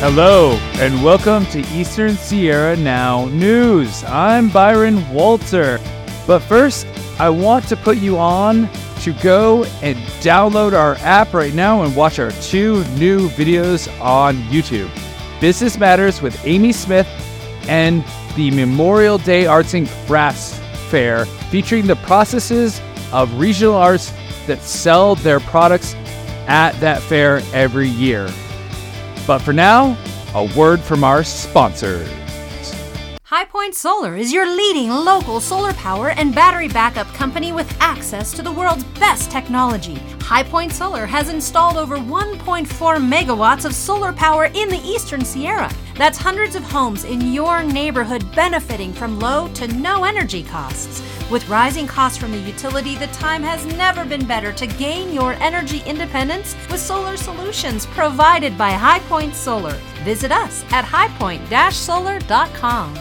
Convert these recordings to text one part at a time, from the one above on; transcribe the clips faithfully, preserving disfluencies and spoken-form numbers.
Hello, and welcome to Eastern Sierra Now News. I'm Byron Walter. But first, I want to put you on to go and download our app right now and watch our two new videos on YouTube. Business Matters with Amy Smith and the Memorial Day Arts and Crafts Fair, featuring the processes of regional arts that sell their products at that fair every year. But for now, a word from our sponsors. HighPoint Solar is your leading local solar power and battery backup company with access to the world's best technology. HighPoint Solar has installed over one point four megawatts of solar power in the Eastern Sierra. That's hundreds of homes in your neighborhood benefiting from low to no energy costs. With rising costs from the utility, the time has never been better to gain your energy independence with solar solutions provided by HighPoint Solar. Visit us at high point dash solar dot com.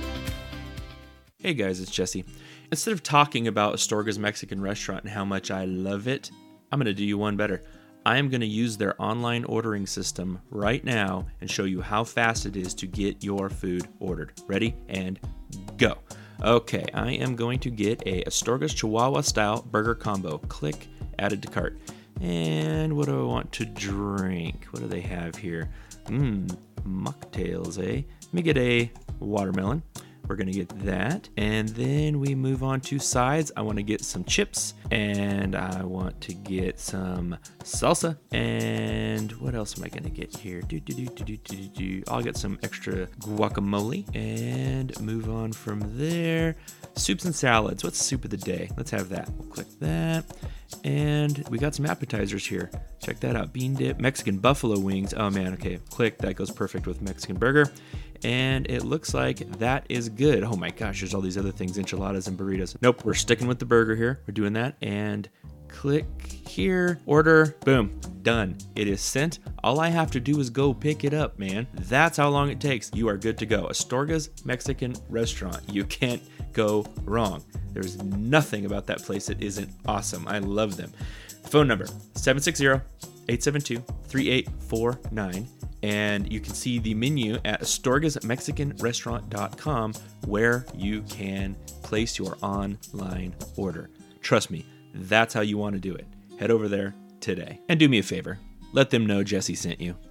Hey guys, it's Jesse. Instead of talking about Astorga's Mexican restaurant and how much I love it, I'm going to do you one better. I am going to use their online ordering system right now and show you how fast it is to get your food ordered. Ready? And go. Okay, I am going to get a Astorga's Chihuahua style burger combo. Click, added to cart. And what do I want to drink? What do they have here? Mmm, mocktails, eh? Let me get a watermelon. We're going to get that. And then we move on to sides. I want to get some chips. And I want to get some salsa. And what else am I going to get here? Do, do, do, do, do, do, do. I'll get some extra guacamole. And move on from there. Soups and salads. What's soup of the day? Let's have that. We'll click that. And we got some appetizers here. Check that out. Bean dip, Mexican buffalo wings. Oh man, okay. Click. That goes perfect with Mexican burger. And it looks like that is good. Oh my gosh, there's all these other things, enchiladas and burritos. Nope, we're sticking with the burger here. We're doing that. And click here, order, boom, done. It is sent. All I have to do is go pick it up, man. That's how long it takes. You are good to go. Astorga's Mexican Restaurant. You can't go wrong. There's nothing about that place that isn't awesome. I love them. Phone number, seven six zero, eight seven two, three eight four nine. And you can see the menu at astorgas mexican restaurant dot com where you can place your online order. Trust me, that's how you want to do it. Head over there today. And do me a favor, let them know Jesse sent you.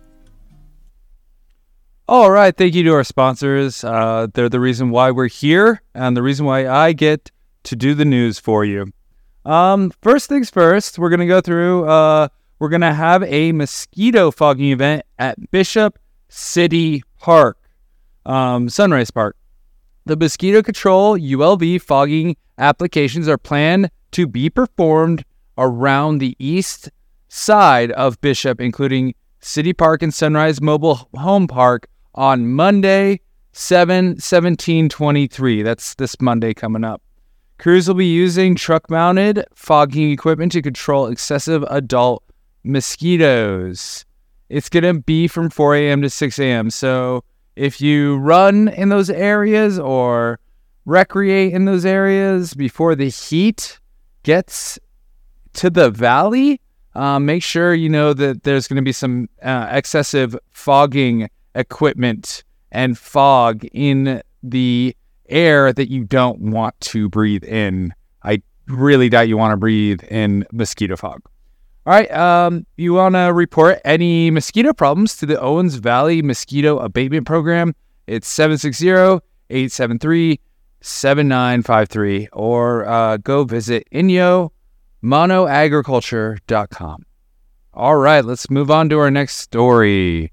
All right, thank you to our sponsors. Uh, they're the reason why we're here and the reason why I get to do the news for you. Um, first things first, we're going to go through... Uh, We're going to have a mosquito fogging event at Bishop City Park, um, Sunrise Park. The mosquito control U L V fogging applications are planned to be performed around the east side of Bishop, including City Park and Sunrise Mobile Home Park on Monday, seven seventeen twenty-three. That's this Monday coming up. Crews will be using truck-mounted fogging equipment to control excessive adult mosquitoes. It's going to be from four a.m. to six a.m. So if you run in those areas or recreate in those areas before the heat gets to the valley, uh, make sure you know that there's going to be some uh, excessive fogging equipment and fog in the air that you don't want to breathe in. I really doubt you want to breathe in mosquito fog. All right, um, you want to report any mosquito problems to the Owens Valley Mosquito Abatement Program? It's seven six zero, eight seven three, seven nine five three, or uh, go visit inyo mono agriculture dot com. All right, let's move on to our next story.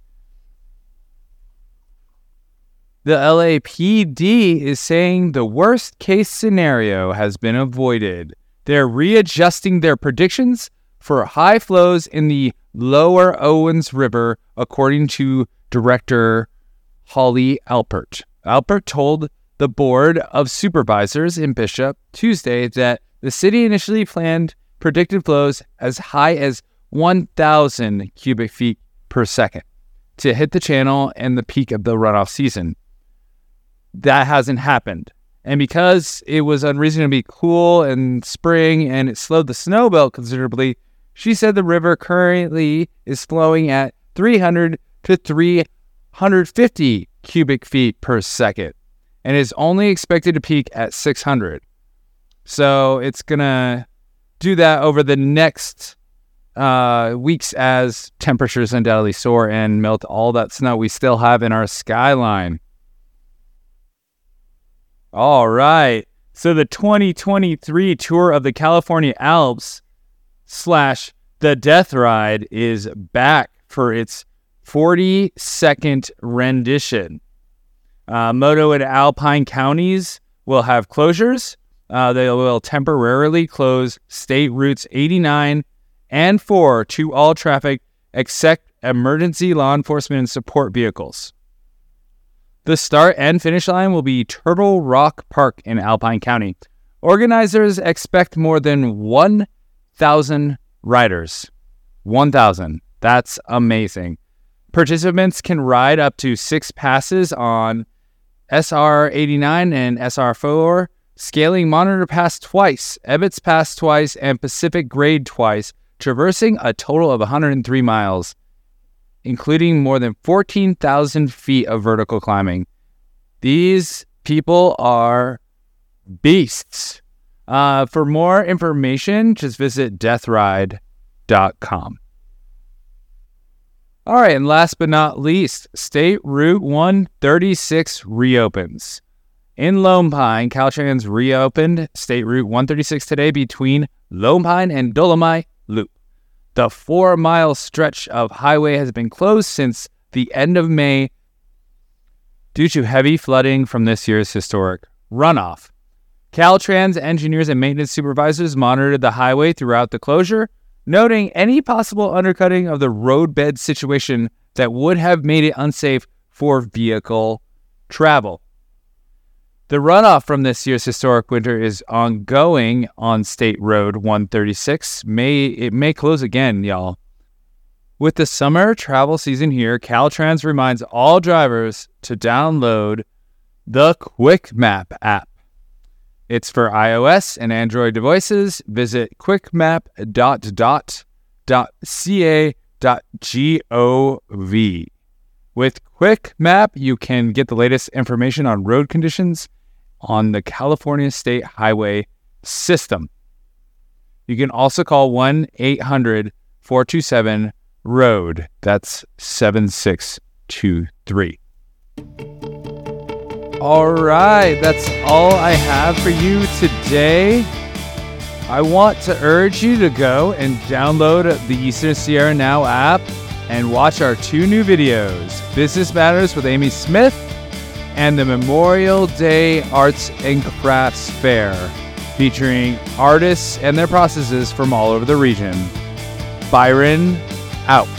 The L A P D is saying the worst case scenario has been avoided. They're readjusting their predictions for high flows in the lower Owens River, according to Director Holly Alpert. Alpert told the Board of Supervisors in Bishop Tuesday that the city initially planned predicted flows as high as one thousand cubic feet per second to hit the channel and the peak of the runoff season. That hasn't happened. And because it was unreasonably cool in spring and it slowed the snow belt considerably, she said the river currently is flowing at three hundred to three hundred fifty cubic feet per second and is only expected to peak at six hundred. So it's going to do that over the next uh, weeks as temperatures undoubtedly soar and melt all that snow we still have in our skyline. All right. So the twenty twenty-three tour of the California Alps slash the Death Ride is back for its forty-second rendition. Uh, Moto and Alpine counties will have closures. Uh, they will temporarily close state routes eighty-nine and four to all traffic except emergency law enforcement and support vehicles. The start and finish line will be Turtle Rock Park in Alpine County. Organizers expect more than one thousand riders. one thousand. That's amazing. Participants can ride up to six passes on S R eighty-nine and S R four, scaling Monitor Pass twice, Ebbets Pass twice, and Pacific Grade twice, traversing a total of one hundred three miles, including more than fourteen thousand feet of vertical climbing. These people are beasts. Uh, for more information, just visit death ride dot com. All right, and last but not least, State Route one thirty-six reopens. In Lone Pine, Caltrans reopened State Route one thirty-six today between Lone Pine and Dolomite Loop. The four-mile stretch of highway has been closed since the end of May due to heavy flooding from this year's historic runoff. Caltrans engineers and maintenance supervisors monitored the highway throughout the closure, noting any possible undercutting of the roadbed situation that would have made it unsafe for vehicle travel. The runoff from this year's historic winter is ongoing on State Road one thirty-six. May it may close again, y'all. With the summer travel season here, Caltrans reminds all drivers to download the Quick Map app. It's for iOS and Android devices. Visit quickmap dot dot dot c a dot gov. With Quick Map, you can get the latest information on road conditions on the California State Highway system. You can also call one eight hundred four two seven ROAD. That's seven six two three. All right, that's all I have for you today. I want to urge you to go and download the Eastern Sierra Now app and watch our two new videos, Business Matters with Amy Smith and the Memorial Day Arts and Crafts Fair, featuring artists and their processes from all over the region. Byron, out.